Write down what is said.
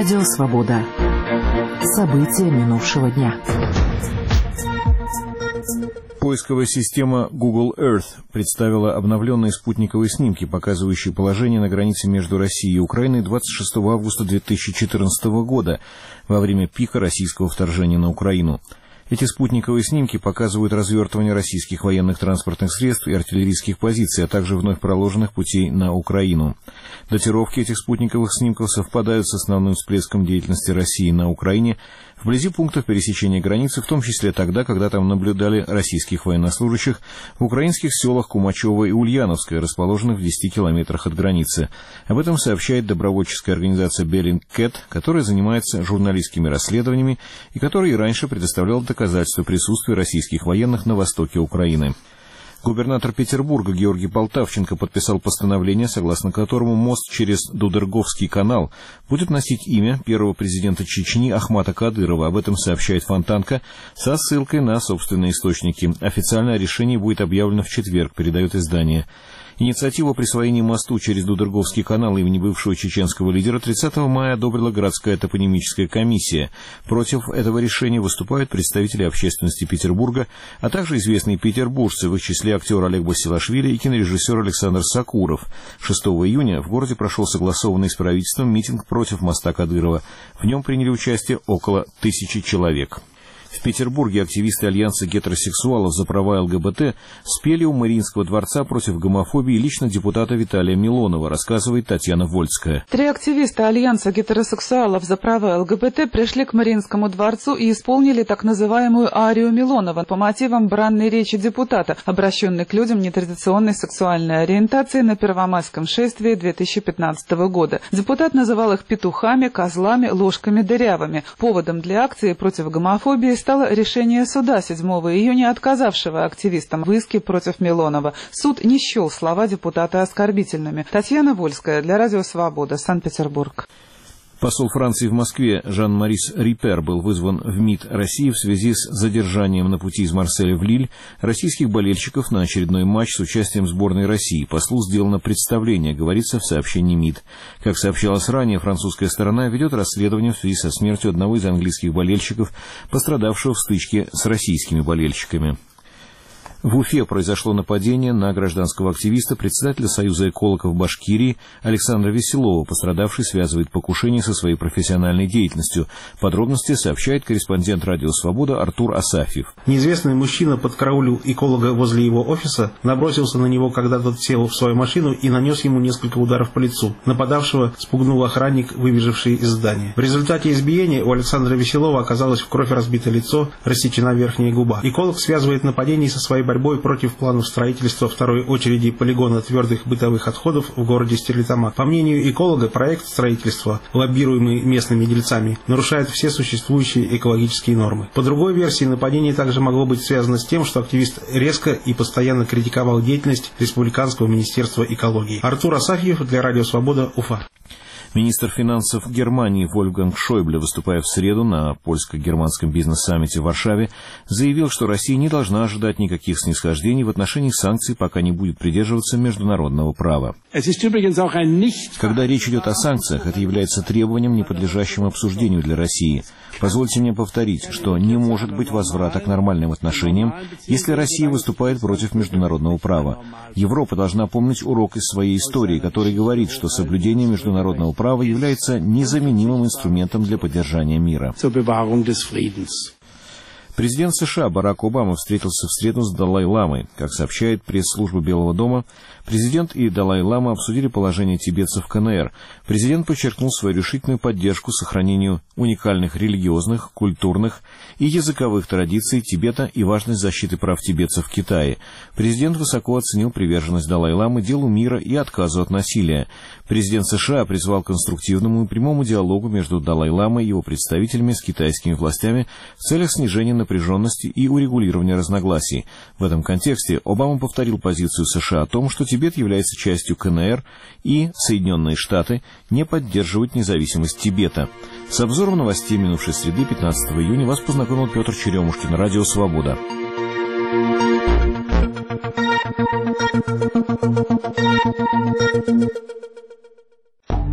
Радио «Свобода». События минувшего дня. Поисковая система Google Earth представила обновленные спутниковые снимки, показывающие положение на границе между Россией и Украиной 26 августа 2014 года, во время пика российского вторжения на Украину. Эти спутниковые снимки показывают развертывание российских военных транспортных средств и артиллерийских позиций, а также вновь проложенных путей на Украину. Датировки этих спутниковых снимков совпадают с основным всплеском деятельности России на Украине вблизи пунктов пересечения границы, в том числе тогда, когда там наблюдали российских военнослужащих в украинских селах Кумачево и Ульяновское, расположенных в 10 километрах от границы. Об этом сообщает добровольческая организация Bellingcat, которая занимается журналистскими расследованиями и которая и раньше предоставляла доказательства присутствия российских военных на востоке Украины. Губернатор Петербурга Георгий Полтавченко подписал постановление, согласно которому мост через Дудерговский канал будет носить имя первого президента Чечни Ахмата Кадырова. Об этом сообщает Фонтанка со ссылкой на собственные источники. Официальное решение будет объявлено в четверг, передает издание. Инициативу о присвоении мосту через Дудерговский канал имени бывшего чеченского лидера 30 мая одобрила городская топонимическая комиссия. Против этого решения выступают представители общественности Петербурга, а также известные петербуржцы, в их числе актер Олег Басилашвили и кинорежиссер Александр Сакуров. 6 июня в городе прошел согласованный с правительством митинг против моста Кадырова. В нем приняли участие около 1000 человек. В Петербурге активисты Альянса гетеросексуалов за права ЛГБТ спели у Мариинского дворца против гомофобии лично депутата Виталия Милонова, рассказывает Татьяна Вольская. 3 активиста Альянса гетеросексуалов за права ЛГБТ пришли к Мариинскому дворцу и исполнили так называемую арию Милонова по мотивам бранной речи депутата, обращенной к людям нетрадиционной сексуальной ориентации на Первомайском шествии 2015 года. Депутат называл их петухами, козлами, ложками дырявыми. Поводом для акции против гомофобии стало решение суда 7 июня, отказавшего активистам в иске против Милонова. Суд не счел слова депутата оскорбительными. Татьяна Вольская для Радио «Свобода», Санкт-Петербург. Посол Франции в Москве Жан-Марис Рипер был вызван в МИД России в связи с задержанием на пути из Марселя в Лиль российских болельщиков на очередной матч с участием сборной России. Послу сделано представление, говорится в сообщении МИД. Как сообщалось ранее, французская сторона ведет расследование в связи со смертью одного из английских болельщиков, пострадавшего в стычке с российскими болельщиками. В Уфе произошло нападение на гражданского активиста, председателя Союза экологов Башкирии Александра Веселова. Пострадавший связывает покушение со своей профессиональной деятельностью. Подробности сообщает корреспондент Радио «Свобода» Артур Асафьев. Неизвестный мужчина подкараулил эколога возле его офиса, набросился на него, когда тот сел в свою машину, и нанес ему несколько ударов по лицу. Нападавшего спугнул охранник, выбежавший из здания. В результате избиения у Александра Веселова оказалось в кровь разбито лицо, рассечена верхняя губа. Эколог связывает нападение со своей борьбой против планов строительства второй очереди полигона твердых бытовых отходов в городе Стерлитамак. По мнению эколога, проект строительства, лоббируемый местными дельцами, нарушает все существующие экологические нормы. По другой версии, нападение также могло быть связано с тем, что активист резко и постоянно критиковал деятельность Республиканского министерства экологии. Артур Асафьев для Радио «Свобода», Уфа. Министр финансов Германии Вольфганг Шойбле, выступая в среду на польско-германском бизнес-саммите в Варшаве, заявил, что Россия не должна ожидать никаких снисхождений в отношении санкций, пока не будет придерживаться международного права. Когда речь идет о санкциях, это является требованием, не подлежащим обсуждению для России. Позвольте мне повторить, что не может быть возврата к нормальным отношениям, если Россия выступает против международного права. Европа должна помнить урок из своей истории, который говорит, что соблюдение международного права является незаменимым инструментом для поддержания мира. Президент США Барак Обама встретился в среду с Далай-ламой. Как сообщает пресс-служба Белого дома, президент и Далай-лама обсудили положение тибетцев в КНР. Президент подчеркнул свою решительную поддержку сохранению уникальных религиозных, культурных и языковых традиций Тибета и важность защиты прав тибетцев в Китае. Президент высоко оценил приверженность Далай-ламы делу мира и отказу от насилия. Президент США призвал к конструктивному и прямому диалогу между Далай-ламой и его представителями с китайскими властями в целях снижения напряженности и урегулирования разногласий. В этом контексте Обама повторил позицию США о том, что Тибет является частью КНР и Соединенные Штаты не поддерживают независимость Тибета. С обзором новостей минувшей среды 15 июня вас познакомил Петр Черемушкин, Радио «Свобода».